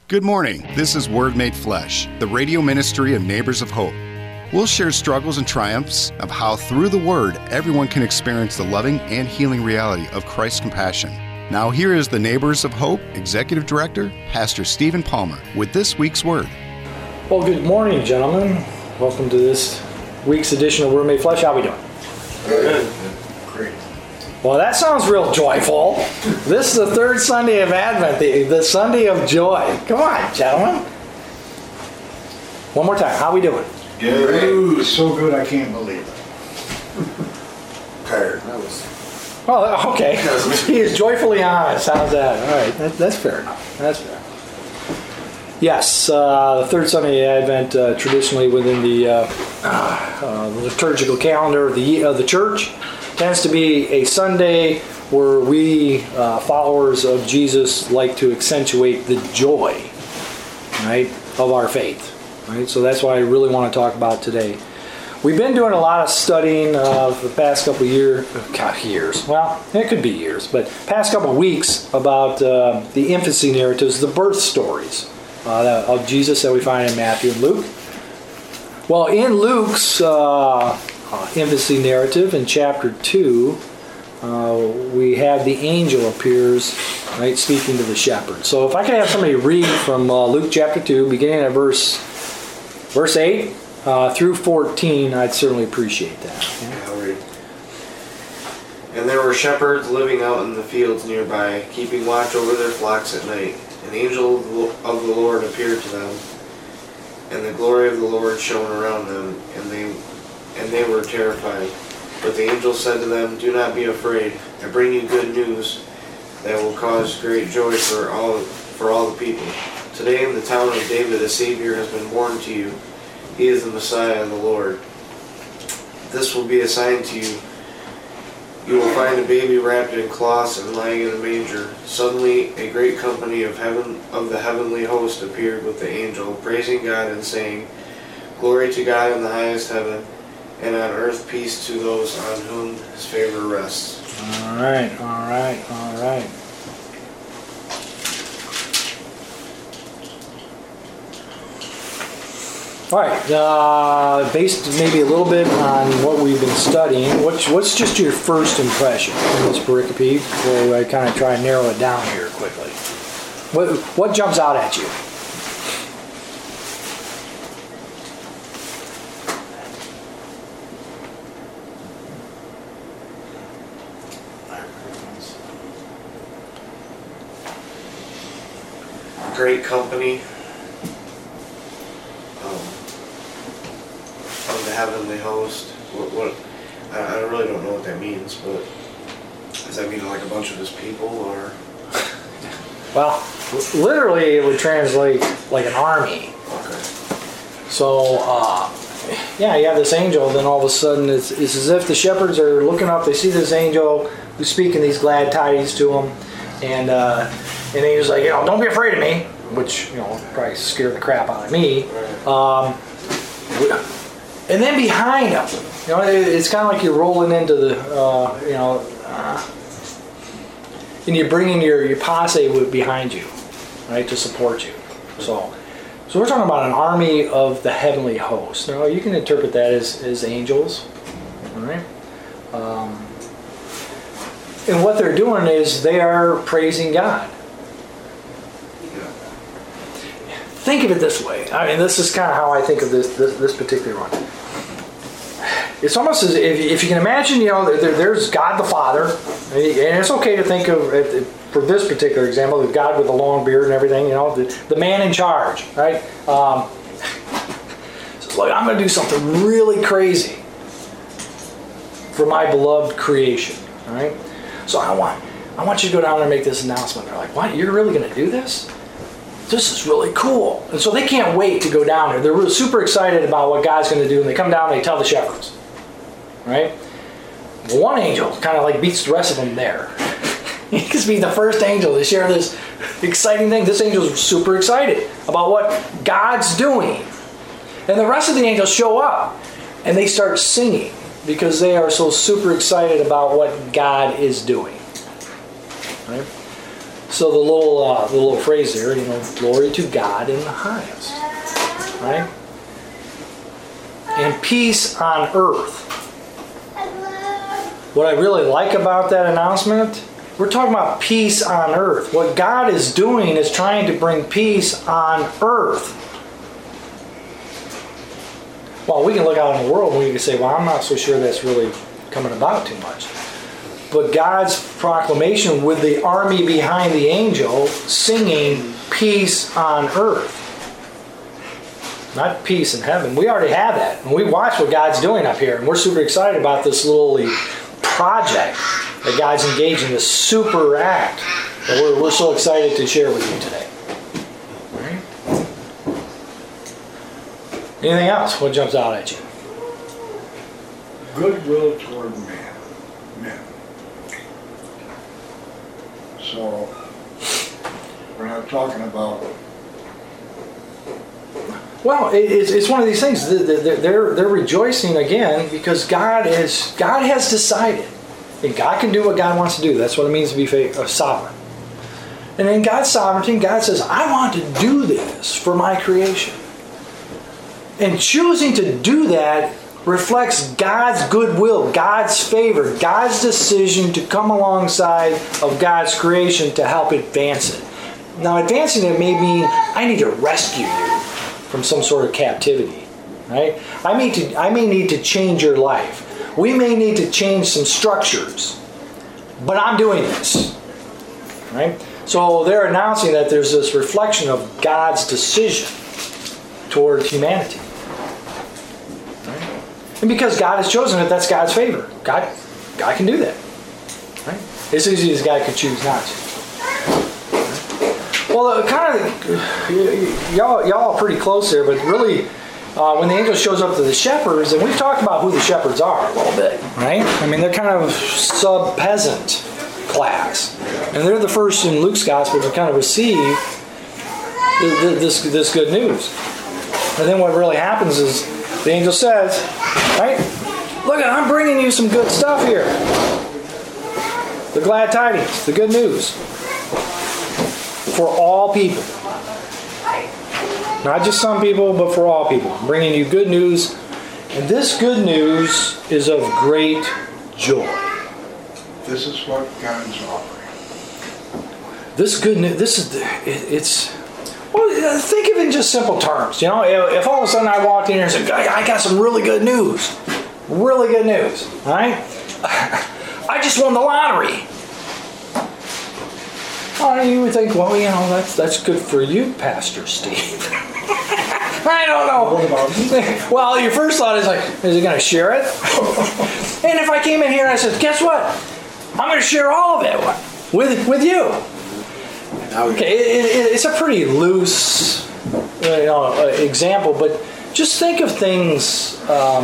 Good morning. This is Word Made Flesh, the radio ministry of Neighbors of Hope. We'll share struggles and triumphs of how through the Word everyone can experience the loving and healing reality of Christ's compassion. Now here is the Neighbors of Hope Executive Director, Pastor Stephen Palmer, with this week's Word. Well, good morning, gentlemen. Welcome to this week's edition of Word Made Flesh. How are we doing? Good. Great. Well, that sounds real joyful. This is the third Sunday of Advent, the Sunday of joy. Come on, gentlemen. One more time. How are we doing? Good. Ooh, so good I can't believe it. Tired. Well, okay. He is joyfully honest. How's that? All right. That's fair enough. That's fair. Yes, the third Sunday of Advent, traditionally within the liturgical calendar of the church, tends to be a Sunday where we, followers of Jesus, like to accentuate the joy, right, of our faith. Right? So that's what I really want to talk about today. We've been doing a lot of studying for the past couple of years. Well, it could be years, but past couple of weeks about the infancy narratives, the birth stories of Jesus that we find in Matthew and Luke. Well, in Luke's infancy narrative in chapter 2, we have the angel appears, right, speaking to the shepherd. So if I could have somebody read from Luke chapter 2, beginning at verse 8 through 14, I'd certainly appreciate that. Okay? Yeah, I'll read. And there were shepherds living out in the fields nearby, keeping watch over their flocks at night. An angel of the Lord appeared to them, and the glory of the Lord shone around them, and they were terrified. But the angel said to them, "Do not be afraid. I bring you good news that will cause great joy for all the people. Today in the town of David a Savior has been born to you. He is the Messiah, the Lord. This will be a sign to you. You will find a baby wrapped in cloths and lying in a manger." Suddenly a great company of the heavenly host appeared with the angel, praising God and saying, "Glory to God in the highest heaven, and on earth peace to those on whom his favor rests." All right. All right, based maybe a little bit on what we've been studying, what's just your first impression in this pericope before I kind of try and narrow it down here quickly? What jumps out at you? Great company of the heavenly host. I really don't know what that means, but does that mean like a bunch of his people, or? Well, literally it would translate like an army. Okay. So, yeah, you have this angel, then all of a sudden it's as if the shepherds are looking up, they see this angel who's speaking these glad tidings to them, and the angel's like, don't be afraid of me, which, probably scared the crap out of me. And then behind them, it's kind of like you're rolling into the, and you're bringing your posse behind you, right, to support you. So we're talking about an army of the heavenly host. Now, you can interpret that as angels, all right? And what they're doing is they are praising God. Think of it this way. I mean, this is kind of how I think of this particular one. It's almost as if you can imagine, there's God the Father, and it's okay to think of, for this particular example, of God with a long beard and everything, the man in charge, right? So look, I'm going to do something really crazy for my beloved creation, all right? So I want you to go down there and make this announcement. They're like, "What? You're really going to do this? This is really cool." And so they can't wait to go down there. They're really super excited about what God's going to do, and they come down and they tell the shepherds, right? Well, one angel kind of like beats the rest of them there. He could be the first angel to share this exciting thing. This angel's super excited about what God's doing. And the rest of the angels show up, and they start singing because they are so super excited about what God is doing. Right? So the little phrase there, glory to God in the highest, right? And peace on earth. What I really like about that announcement, we're talking about peace on earth. What God is doing is trying to bring peace on earth. Well, we can look out in the world and we can say, well, I'm not so sure that's really coming about too much. But God's proclamation with the army behind the angel singing peace on earth. Not peace in heaven. We already have that. And we watch what God's doing up here. And we're super excited about this little project that God's engaged in, this super act that we're so excited to share with you today. Right? Anything else? What jumps out at you? Goodwill toward men. So, we're not talking about... Well, it's one of these things. They're rejoicing again because God has decided, and God can do what God wants to do. That's what it means to be sovereign. And in God's sovereignty, God says, I want to do this for my creation. And choosing to do that reflects God's goodwill, God's favor, God's decision to come alongside of God's creation to help advance it. Now, advancing it may mean I need to rescue you from some sort of captivity, right? I may need to change your life. We may need to change some structures, but I'm doing this, right? So they're announcing that there's this reflection of God's decision towards humanity. And because God has chosen it, that's God's favor. God can do that. Right? As easy as God could choose not to. Well, y'all are pretty close there, but really, when the angel shows up to the shepherds, and we've talked about who the shepherds are a little bit, right? I mean, they're kind of sub-peasant class. And they're the first in Luke's gospel to kind of receive this good news. And then what really happens is, the angel says, right, look, I'm bringing you some good stuff here. The glad tidings, the good news. For all people. Not just some people, but for all people. I'm bringing you good news. And this good news is of great joy. This is what God's offering. This good news, well, think of it in just simple terms. If all of a sudden I walked in here and said, I got some really good news. Really good news. All right? I just won the lottery. Oh, you would think, well, that's good for you, Pastor Steve. I don't know. Well, your first thought is like, is he going to share it? And if I came in here and I said, guess what? I'm going to share all of it with you. Okay, it's a pretty loose example, but just think of things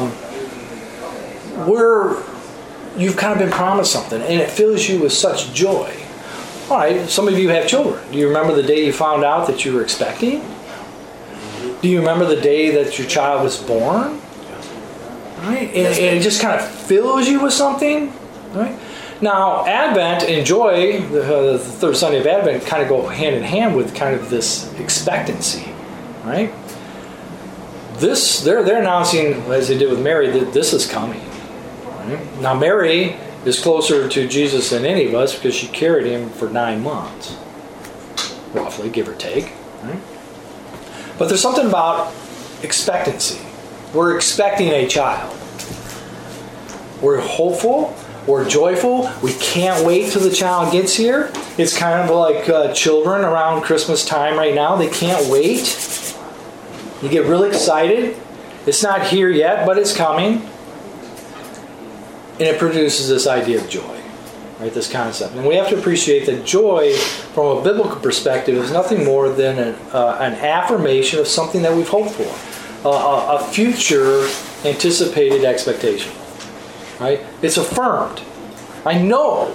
where you've kind of been promised something and it fills you with such joy. All right, some of you have children. Do you remember the day you found out that you were expecting? Do you remember the day that your child was born? Right? And it just kind of fills you with something. Right? Now, Advent and joy, the third Sunday of Advent, kind of go hand in hand with kind of this expectancy. Right? They're announcing, as they did with Mary, that this is coming. Right? Now, Mary is closer to Jesus than any of us because she carried him for 9 months, roughly, give or take. Right? But there's something about expectancy. We're expecting a child. We're hopeful. We're joyful. We can't wait till the child gets here. It's kind of like children around Christmas time right now. They can't wait. You get really excited. It's not here yet, but it's coming. And it produces this idea of joy, right? This concept. And we have to appreciate that joy, from a biblical perspective, is nothing more than an affirmation of something that we've hoped for. A future anticipated expectation. Right? It's affirmed. I know.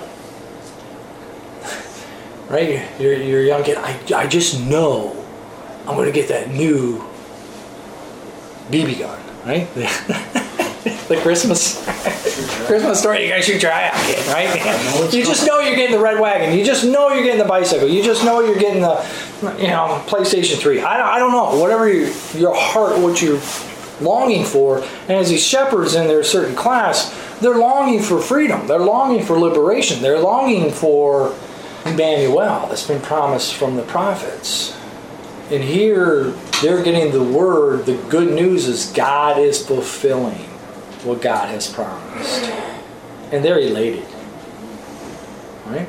Right? You're a young kid. I just know I'm going to get that new BB gun. Right? The Christmas. Christmas story, you gotta shoot your eye out, kid, right? You just know you're getting the red wagon. You just know you're getting the bicycle. You just know you're getting the, PlayStation 3. I don't know. Whatever your heart, what you're longing for. And as these shepherds in their certain class, they're longing for freedom. They're longing for liberation. They're longing for Emmanuel that's been promised from the prophets. And here, they're getting the word. The good news is God is fulfilling what God has promised. And they're elated. Right?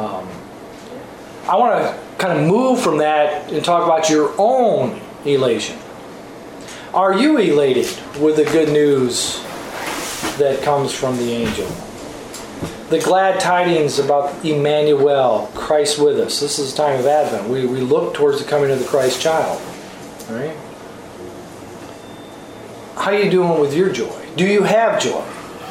I want to kind of move from that and talk about your own elation. Are you elated with the good news that comes from the angel? The glad tidings about Emmanuel, Christ with us. This is a time of Advent. We look towards the coming of the Christ child. Right? How are you doing with your joy? Do you have joy?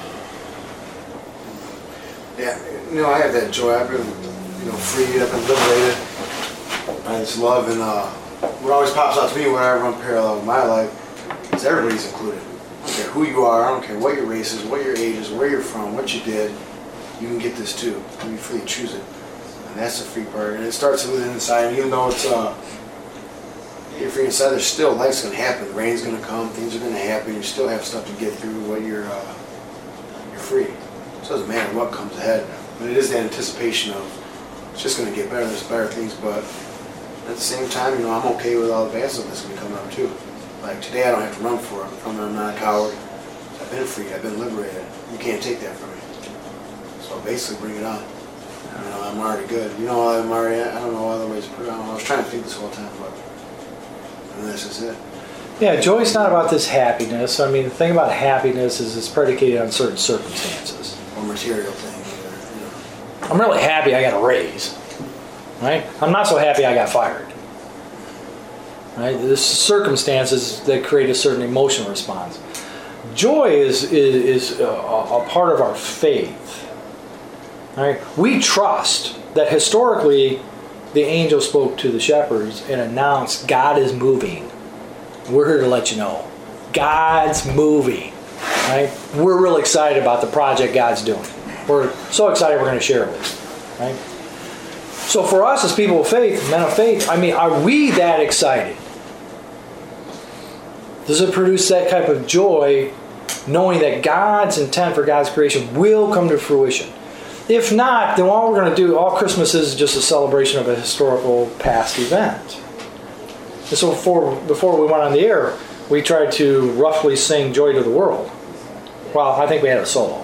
Yeah, I have that joy. I've been, freed. I've been liberated by this love, and what always pops out to me whenever I'm parallel in my life is everybody's included. I don't care who you are. I don't care what your race is, what your age is, where you're from, what you did. You can get this too. You can freely choose it, and that's the free part. And it starts within inside. And even though it's you're free inside, there's still life's going to happen. The rain's going to come. Things are going to happen. You still have stuff to get through. What you're free. So it doesn't matter what comes ahead. But it is the anticipation of it's just going to get better. There's better things, but at the same time, I'm okay with all the bad stuff that's going to come up too. Like today, I don't have to run for it. I'm not a coward. I've been freed. I've been liberated. You can't take that from me. So basically, bring it on. I'm already good. I don't know other ways to put it on. I was trying to think this whole time, but this is it. Yeah, joy's not about this happiness. I mean, the thing about happiness is it's predicated on certain circumstances. Or material things. I'm really happy I got a raise. Right? I'm not so happy I got fired. Right? There's circumstances that create a certain emotional response. Joy is a part of our faith. Right? We trust that historically the angel spoke to the shepherds and announced God is moving. We're here to let you know. God's moving. Right? We're really excited about the project God's doing. We're so excited we're going to share it with you. Right? So for us as people of faith, men of faith, are we that excited? Does it produce that type of joy knowing that God's intent for God's creation will come to fruition? If not, then all we're going to do, all Christmas is just a celebration of a historical past event. And so before we went on the air, we tried to roughly sing Joy to the World. Well, I think we had a solo.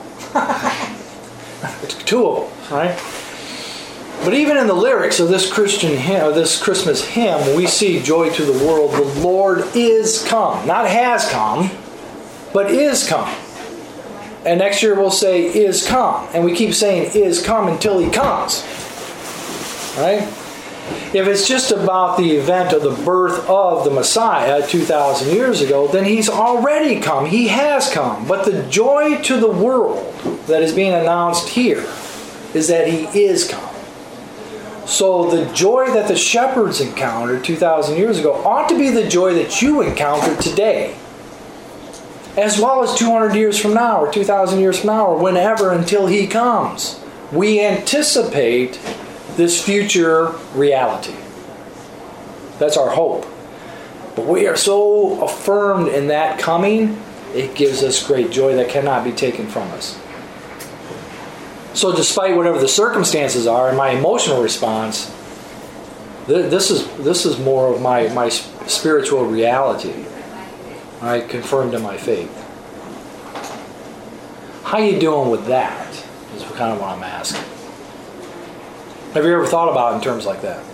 Two of them, right? But even in the lyrics of this Christian hymn, this Christmas hymn, we see joy to the world. The Lord is come. Not has come, but is come. And next year we'll say is come. And we keep saying is come until he comes. Right? If it's just about the event of the birth of the Messiah 2,000 years ago, then he's already come. He has come. But the joy to the world that is being announced here is that he is come. So the joy that the shepherds encountered 2,000 years ago ought to be the joy that you encounter today. As well as 200 years from now, or 2,000 years from now, or whenever until he comes. We anticipate this future reality. That's our hope. But we are so affirmed in that coming, it gives us great joy that cannot be taken from us. So despite whatever the circumstances are and my emotional response, this is more of my spiritual reality. Right, confirmed in my faith. How you doing with that is kind of what I'm asking. Have you ever thought about it in terms like that?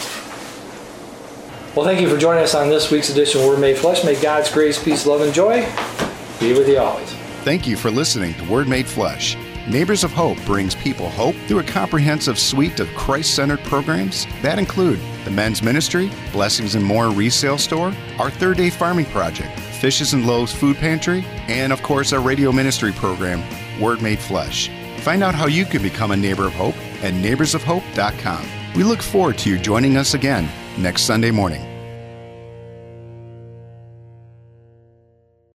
Well, thank you for joining us on this week's edition of Word Made Flesh. May God's grace, peace, love, and joy be with you always. Thank you for listening to Word Made Flesh. Neighbors of Hope brings people hope through a comprehensive suite of Christ-centered programs that include the men's ministry, Blessings and More resale store, our Third Day Farming Project, Fishes and Loaves Food Pantry, and of course our radio ministry program, Word Made Flesh. Find out how you can become a neighbor of hope at neighborsofhope.com. We look forward to you joining us again next Sunday morning.